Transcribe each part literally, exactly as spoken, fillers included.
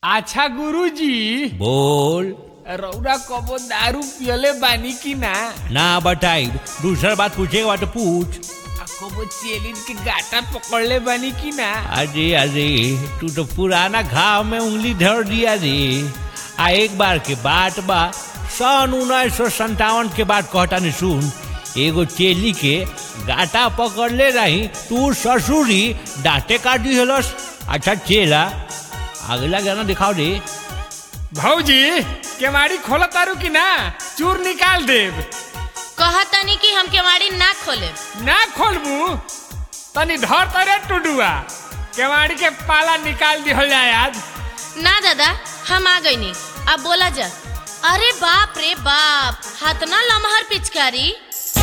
अच्छा गुरुजी बोल। रौरा कबो दारू पियले बानी की ना? ना बताई, दूसरा बात पूछेगा तो पूछ। आ कबो चेलिन के गाटा पकड़ले बानी की ना? अरे अरे तू तो पुराना घाव में उंगली धर दिया रे। आ एक बार के बात बा, सन उन्नीस सौ संतावन के बाद कहता नहीं सुन, एगो चेली के गाटा पकड़ले रही, तू ससुरी डांटे काट दी हलस। अच्छा चेला, अगला गाना दिखाओ रे। भौजी केवाड़ी खोला तारू की ना? चूर निकाल देव। कहतनी कि हम केवाड़ी ना खोले। ना खोलबू तनी धर तरे टुडुआ, केवाड़ी के पाला निकाल दी हो जाए आज। ना दादा हम आ गई नी, अब बोला जा। अरे बाप रे बाप, हाथ ना लमहर पिचकारी।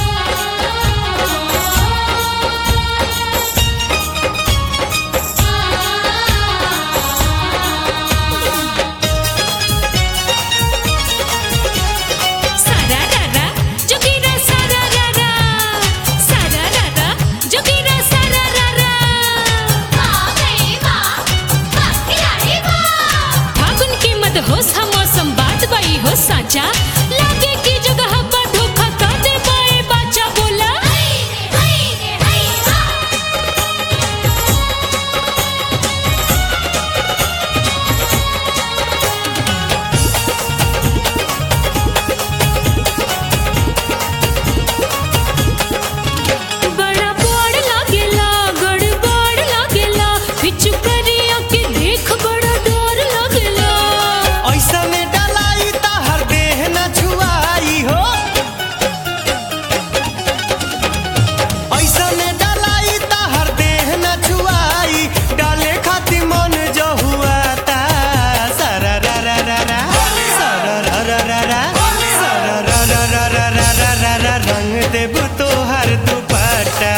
हो साचा लागे की जगह पर धोखा कर दे बाए बाचा बोला बड़ा बड़ लागेला, गड़बड़ लागेला, पिछु करिया के देख बड़ा डर लागेला। ऐसा में डालाई ताहर देह न छुआई हो, ऐसा में डालाई ताहर देह न छुआई, डाले खातिर मन जो हुआ ता सरा रा रा रा रा सरा रा रा रा रा सरा रा रा रा रा रा रा रा रा रंग देब तोहर दुपट्टा।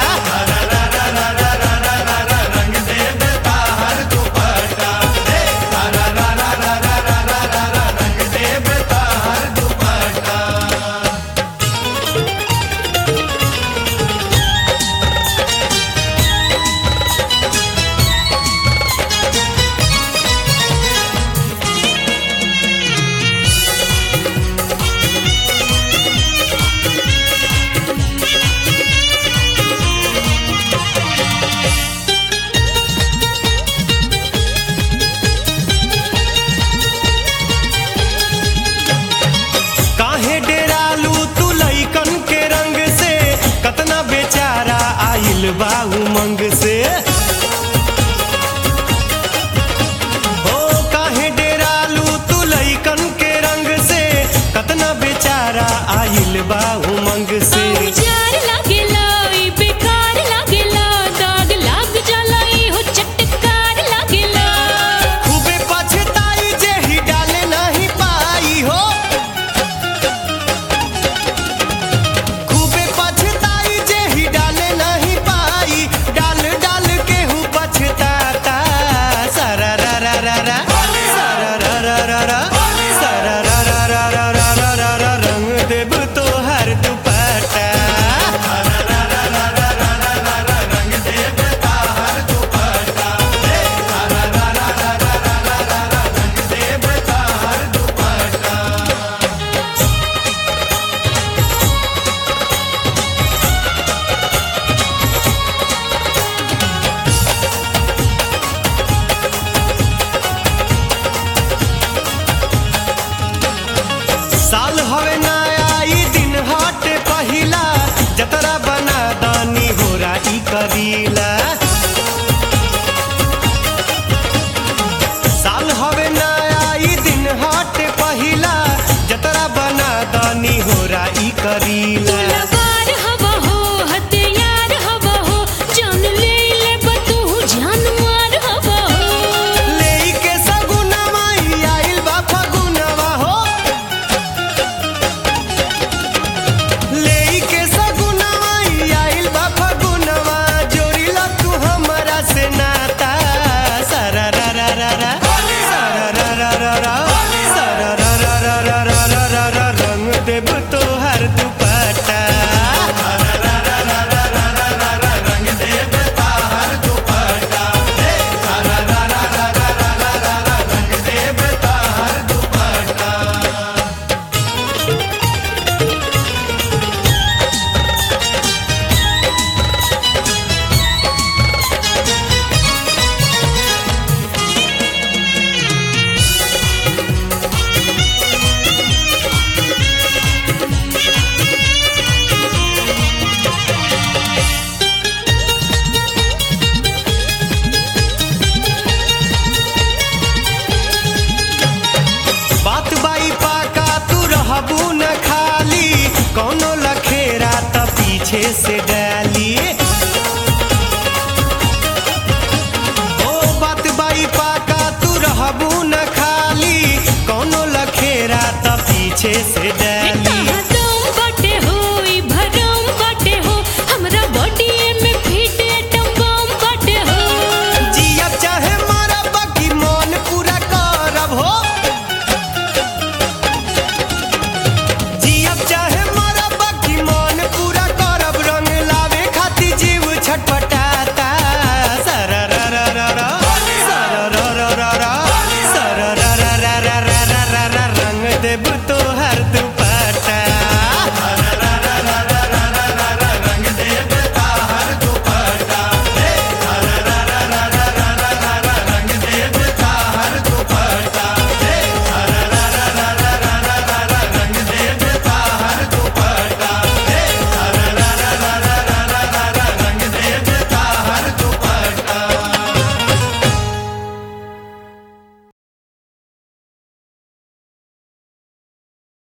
काहे डेरालू तू लइकन के रंग से, कतना बेचारा आइल बा उमंग से। ओ काहे डेरालू तू लइकन के रंग से, कतना बेचारा आइल बा उमंग से। औजार लागेला, ई बेकार लागेला, दाग लाग जाला, ई हो चटकार लागेला। खूबे पछताई जे ही डाले नहीं पाई हो, खूबे पछताई जे ही डाले नहीं पाई, डाल डाल के हूँ पछताता सरा रा रा रा रा सरा रा रा रा रा सरा रा रा रा रा रा रा रा रंग देब तोहर से डाली। ओ बात बाई पाका तू रहबू न खाली, कौनो लखेरा त पीछे से डाली।